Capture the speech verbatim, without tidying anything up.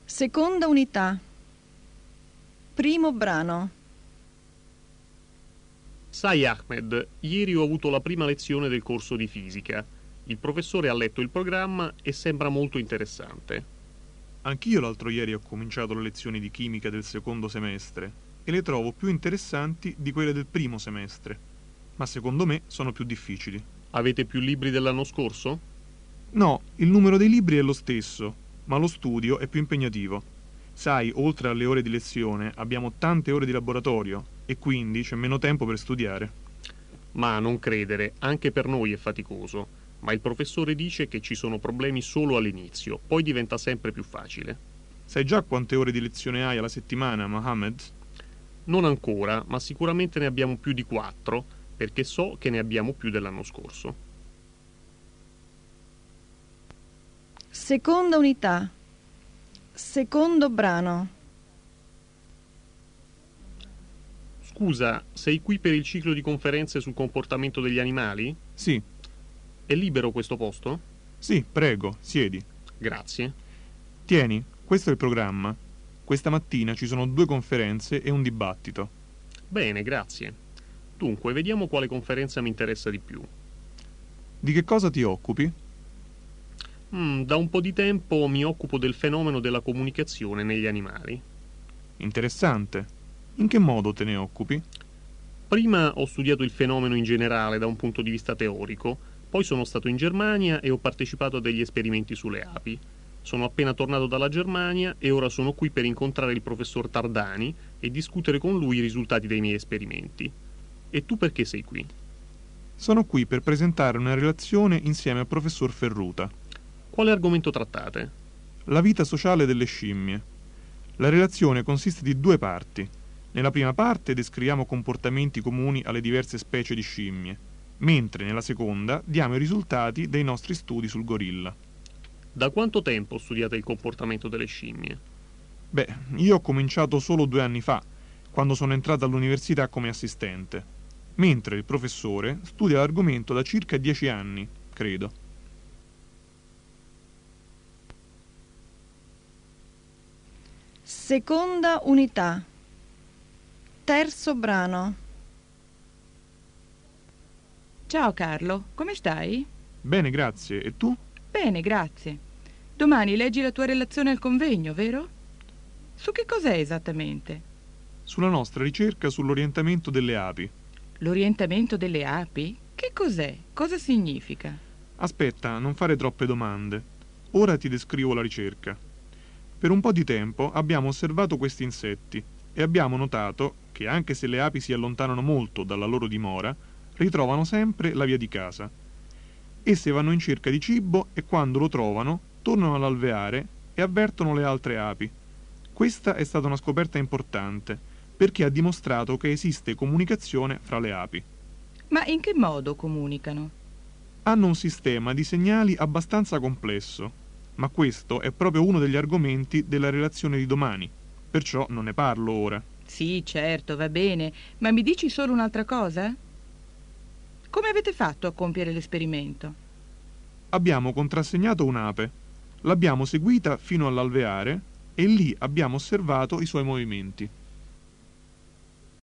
Seconda unità. Primo brano. Sai Ahmed, ieri ho avuto la prima lezione del corso di fisica. Il professore ha letto il programma e sembra molto interessante. Anch'io l'altro ieri ho cominciato le lezioni di chimica del secondo semestre e le trovo più interessanti di quelle del primo semestre, ma secondo me sono più difficili. Avete più libri dell'anno scorso? No, il numero dei libri è lo stesso, ma lo studio è più impegnativo. Sai, oltre alle ore di lezione abbiamo tante ore di laboratorio e quindi c'è meno tempo per studiare. Ma non credere, anche per noi è faticoso. Ma il professore dice che ci sono problemi solo all'inizio, poi diventa sempre più facile. Sai già quante ore di lezione hai alla settimana, Mohammed? Non ancora, ma sicuramente ne abbiamo più di quattro, perché so che ne abbiamo più dell'anno scorso. Seconda unità. Secondo brano. Scusa, sei qui per il ciclo di conferenze sul comportamento degli animali? Sì. È libero questo posto? Sì, prego, siedi. Grazie. Tieni, questo è il programma. Questa mattina ci sono due conferenze e un dibattito. Bene, grazie. Dunque, vediamo quale conferenza mi interessa di più. Di che cosa ti occupi? Mm, da un po' di tempo mi occupo del fenomeno della comunicazione negli animali. Interessante. In che modo te ne occupi? Prima ho studiato il fenomeno in generale da un punto di vista teorico, poi sono stato in Germania e ho partecipato a degli esperimenti sulle api. Sono appena tornato dalla Germania e ora sono qui per incontrare il professor Tardani e discutere con lui i risultati dei miei esperimenti. E tu perché sei qui? Sono qui per presentare una relazione insieme al professor Ferruta. Quale argomento trattate? La vita sociale delle scimmie. La relazione consiste di due parti. Nella prima parte descriviamo comportamenti comuni alle diverse specie di scimmie, mentre nella seconda diamo i risultati dei nostri studi sul gorilla. Da quanto tempo studiate il comportamento delle scimmie? Beh, io ho cominciato solo due anni fa, quando sono entrato all'università come assistente, mentre il professore studia l'argomento da circa dieci anni, credo. Seconda unità. Terzo brano. Ciao Carlo, come stai? Bene, grazie. E tu? Bene, grazie. Domani leggi la tua relazione al convegno, vero? Su che cos'è esattamente? Sulla nostra ricerca sull'orientamento delle api. L'orientamento delle api? Che cos'è? Cosa significa? Aspetta, non fare troppe domande. Ora ti descrivo la ricerca. Per un po' di tempo abbiamo osservato questi insetti e abbiamo notato che anche se le api si allontanano molto dalla loro dimora, ritrovano sempre la via di casa. Esse vanno in cerca di cibo e quando lo trovano tornano all'alveare e avvertono le altre api. Questa è stata una scoperta importante perché ha dimostrato che esiste comunicazione fra le api. Ma in che modo comunicano? Hanno un sistema di segnali abbastanza complesso, ma questo è proprio uno degli argomenti della relazione di domani, perciò non ne parlo ora. Sì, certo, va bene, ma mi dici solo un'altra cosa? Come avete fatto a compiere l'esperimento? Abbiamo contrassegnato un'ape, l'abbiamo seguita fino all'alveare e lì abbiamo osservato i suoi movimenti.